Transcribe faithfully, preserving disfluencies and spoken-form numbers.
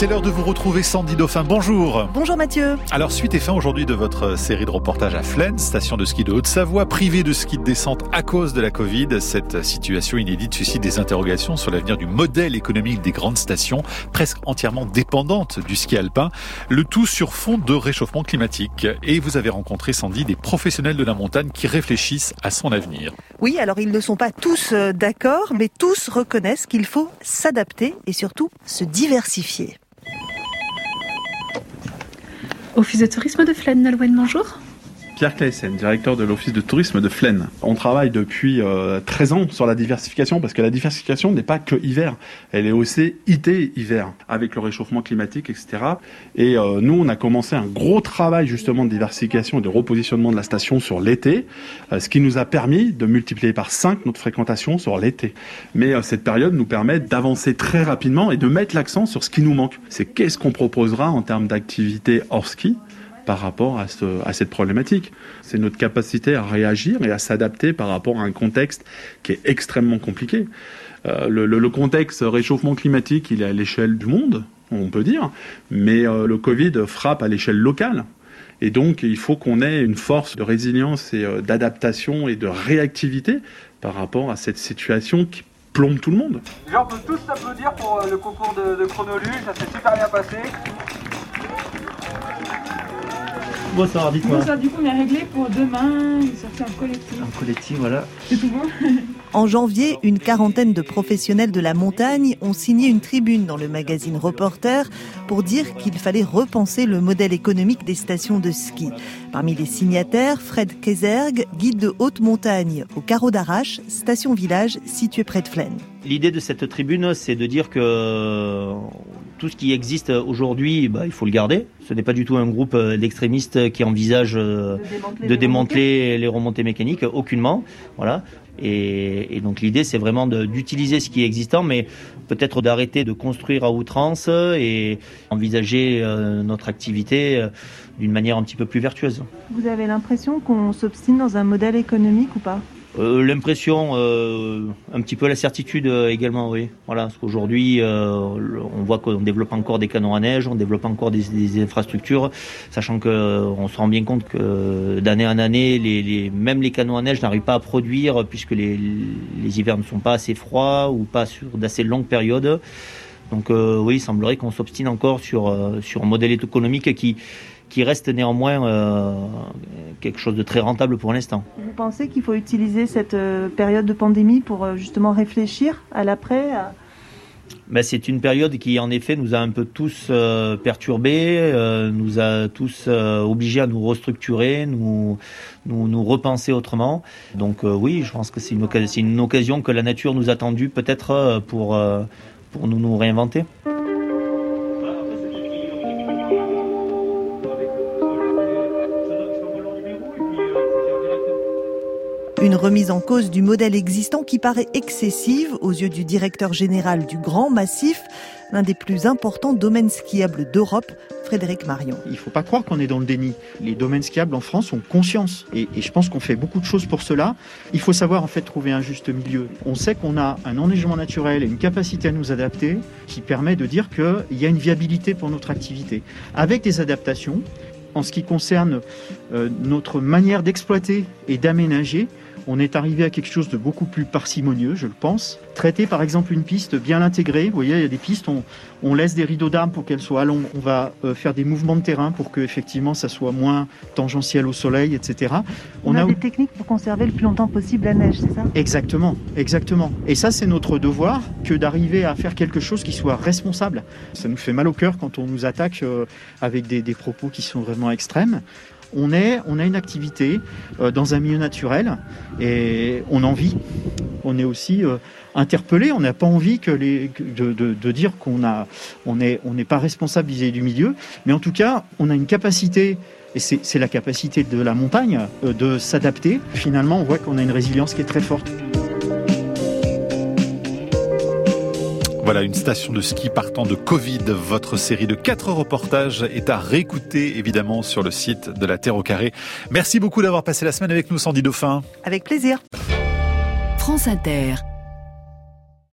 C'est l'heure de vous retrouver, Sandy Dauphin. Bonjour. Bonjour Mathieu. Alors, suite et fin aujourd'hui de votre série de reportages à Flaine, station de ski de Haute-Savoie, privée de ski de descente à cause de la Covid. Cette situation inédite suscite des interrogations sur l'avenir du modèle économique des grandes stations, presque entièrement dépendantes du ski alpin. Le tout sur fond de réchauffement climatique. Et vous avez rencontré, Sandy, des professionnels de la montagne qui réfléchissent à son avenir. Oui, alors ils ne sont pas tous d'accord, mais tous reconnaissent qu'il faut s'adapter et surtout se diversifier. Office de tourisme de Flaine, Nolwenn, bonjour. Pierre Claessen, directeur de l'Office de tourisme de Flaine. On travaille depuis euh, treize ans sur la diversification, parce que la diversification n'est pas que hiver, elle est aussi été hiver, avec le réchauffement climatique, et cetera. Et euh, nous, on a commencé un gros travail justement de diversification et de repositionnement de la station sur l'été, euh, ce qui nous a permis de multiplier par cinq notre fréquentation sur l'été. Mais euh, cette période nous permet d'avancer très rapidement et de mettre l'accent sur ce qui nous manque. C'est qu'est-ce qu'on proposera en termes d'activité hors ski par rapport à, ce, à cette problématique. C'est notre capacité à réagir et à s'adapter par rapport à un contexte qui est extrêmement compliqué. Euh, le, le, le contexte réchauffement climatique, il est à l'échelle du monde, on peut dire, mais euh, le Covid frappe à l'échelle locale. Et donc, il faut qu'on ait une force de résilience et euh, d'adaptation et de réactivité par rapport à cette situation qui plombe tout le monde. Déjà, on peut tous s'applaudir pour euh, le concours de, de chronoluge, ça s'est super bien passé. Bonsoir, dites-moi. Bonsoir, du coup, on est réglé pour demain, une sortie en collectif. En collectif, voilà. C'est tout bon. En janvier, une quarantaine de professionnels de la montagne ont signé une tribune dans le magazine Reporter pour dire qu'il fallait repenser le modèle économique des stations de ski. Parmi les signataires, Fred Kézergue, guide de haute montagne au Carreau d'Arrache, station-village située près de Flaine. L'idée de cette tribune, c'est de dire que tout ce qui existe aujourd'hui, bah, il faut le garder. Ce n'est pas du tout un groupe d'extrémistes qui envisage de démanteler, de démanteler les remontées mécaniques, aucunement. Voilà. Et, et donc l'idée, c'est vraiment de, d'utiliser ce qui est existant, mais peut-être d'arrêter de construire à outrance et envisager euh, notre activité euh, d'une manière un petit peu plus vertueuse. Vous avez l'impression qu'on s'obstine dans un modèle économique ou pas ? Euh, l'impression, euh, un petit peu la certitude euh, également, oui. Voilà, parce qu'aujourd'hui, euh, on voit qu'on développe encore des canons à neige, on développe encore des, des infrastructures, sachant que euh, on se rend bien compte que d'année en année, les, les, même les canons à neige n'arrivent pas à produire puisque les, les hivers ne sont pas assez froids ou pas sur d'assez longues périodes. Donc euh, oui, il semblerait qu'on s'obstine encore sur euh, sur un modèle économique qui qui reste néanmoins euh, quelque chose de très rentable pour l'instant. Vous pensez qu'il faut utiliser cette euh, période de pandémie pour euh, justement réfléchir à l'après à... Ben, c'est une période qui, en effet, nous a un peu tous euh, perturbés, euh, nous a tous euh, obligés à nous restructurer, nous, nous, nous repenser autrement. Donc euh, oui, je pense que c'est une, occasion, c'est une occasion que la nature nous a tendue peut-être euh, pour, euh, pour nous, nous réinventer. Une remise en cause du modèle existant qui paraît excessive aux yeux du directeur général du Grand Massif, l'un des plus importants domaines skiables d'Europe, Frédéric Marion. Il ne faut pas croire qu'on est dans le déni. Les domaines skiables en France ont conscience et, et je pense qu'on fait beaucoup de choses pour cela. Il faut savoir en fait trouver un juste milieu. On sait qu'on a un enneigement naturel et une capacité à nous adapter qui permet de dire qu'il y a une viabilité pour notre activité. Avec des adaptations, en ce qui concerne euh, notre manière d'exploiter et d'aménager, on est arrivé à quelque chose de beaucoup plus parcimonieux, je le pense. Traiter par exemple une piste, bien l'intégrer. Vous voyez, il y a des pistes, on, on laisse des rideaux d'arbres pour qu'elles soient à l'ombre. On va euh, faire des mouvements de terrain pour que effectivement ça soit moins tangentiel au soleil, et cetera. On, on a, a des techniques pour conserver le plus longtemps possible la neige, c'est ça ? Exactement, exactement. Et ça, c'est notre devoir que d'arriver à faire quelque chose qui soit responsable. Ça nous fait mal au cœur quand on nous attaque euh, avec des, des propos qui sont vraiment extrêmes. On, est, on a une activité euh, dans un milieu naturel et on en vit. On est aussi euh, interpellé. On n'a pas envie que les, de, de, de dire qu'on a, on n'est on n'est pas responsable vis-à-vis du milieu. Mais en tout cas, on a une capacité, et c'est, c'est la capacité de la montagne, euh, de s'adapter. Finalement, on voit qu'on a une résilience qui est très forte. Voilà, une station de ski partant de Covid. Votre série de quatre reportages est à réécouter, évidemment, sur le site de la Terre au Carré. Merci beaucoup d'avoir passé la semaine avec nous, Sandy Dauphin. Avec plaisir. France Inter.